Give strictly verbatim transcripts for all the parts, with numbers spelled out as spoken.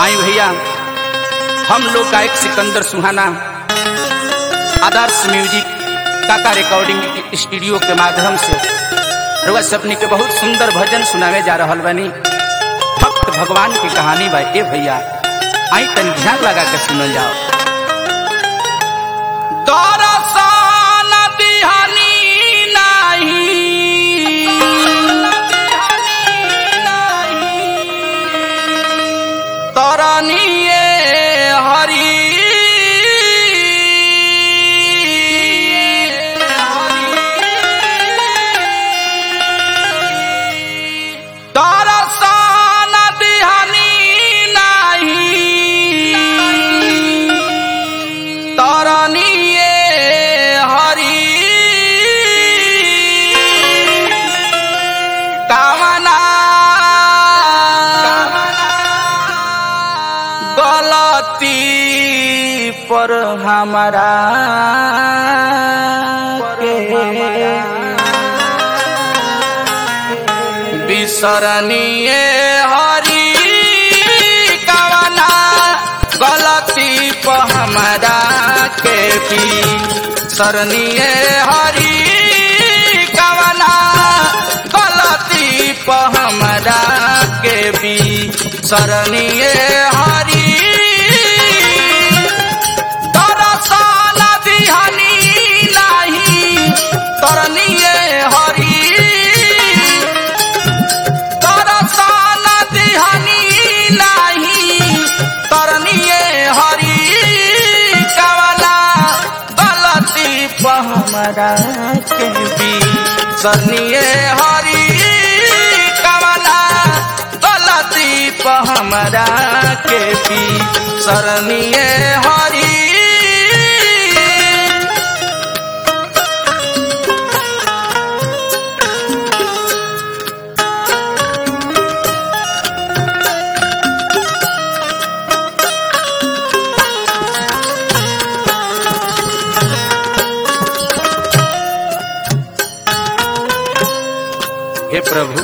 आई भैया हम लोग गायक Sikandar Suhana Adarsh music Kaka recording studio के माध्यम से रउआ सबनी के बहुत सुंदर भजन सुनावे जा रहल बानी। भक्त भगवान की कहानी बा ए भैया, आई तन ध्यान लगा के सुनल जाओ। दरसन दिहानी तरनिए हरि दरसन दिहानी नाही तरनिए हरि कामना गलती पर हमारा बिसरनिए हरि कामना गलती पर हमारा के बिसरनिए हरि कामना गलती पर हमारा के बिसरनिए हरि तरनिए हरि दरसन दिहानी नाही तरनिए हरि कामना गलती पर हमरा के बिसरनिए हरि कामना गलती पर हमरा के बिसरनिए हरि हे प्रभु,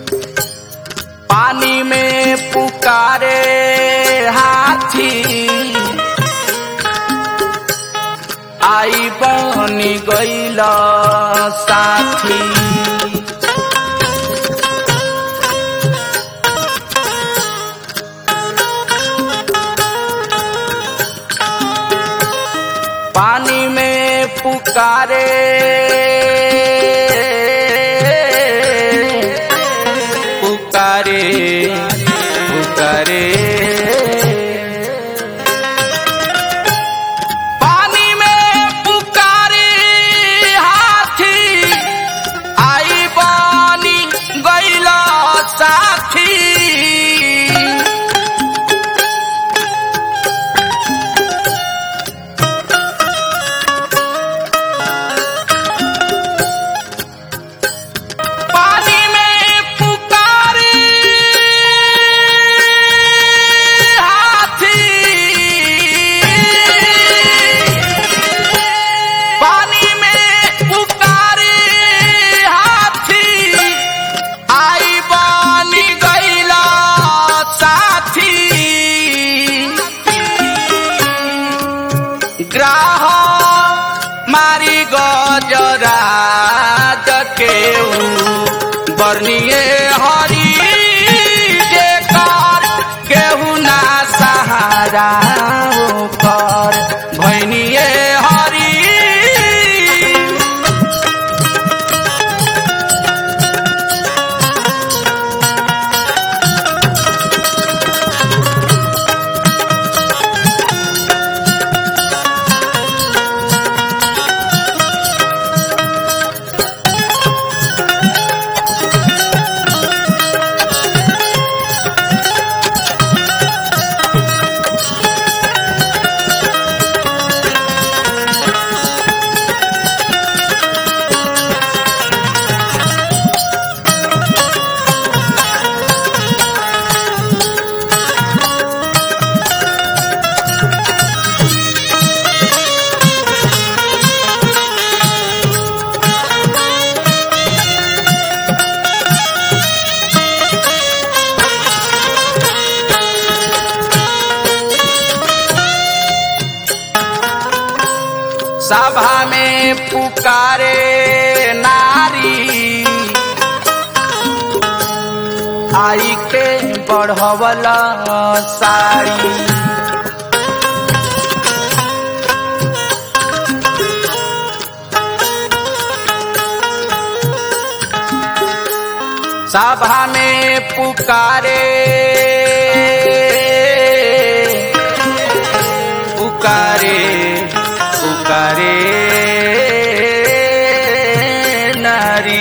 पानी में पुकारे हाथी आई बनी गईल साथी। पानी में पुकारे पुकारे पुकारे पानी में पुकारे हाथी आई बनी गईल साथी। ग्राह मारी गजरा केहू बरनिए हरि जे कर केहू ना सहारा कर भैनिए हरि सभा में पुकारे नारी आई के बढ़वला साड़ी। सभा में पुकारे पुकारे पुकारे नारी।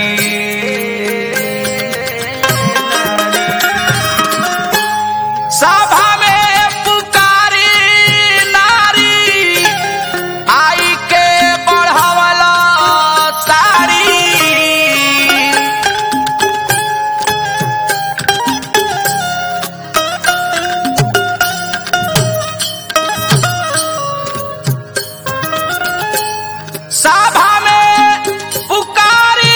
सभा में पुकारी नारी आई के बढ़वला साड़ी। सभा में पुकारी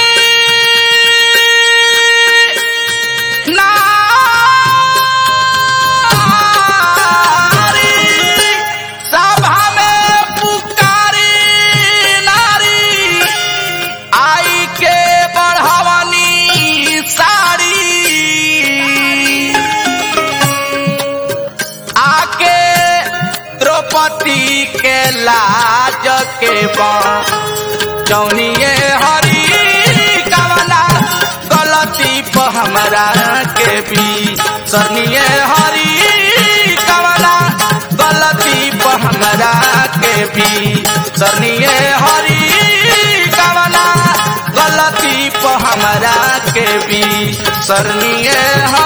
नारी सभा में पुकारी नारी आई के बढ़वनी साड़ी। आके द्रौपदी के लाज के बचौनिए हरी कवना गलती प हमरा के भी सरनिए हरी कवना गलती प हमरा के भी सरनिए हरी कवना गलती प हमरा के भी सरनिए हरी।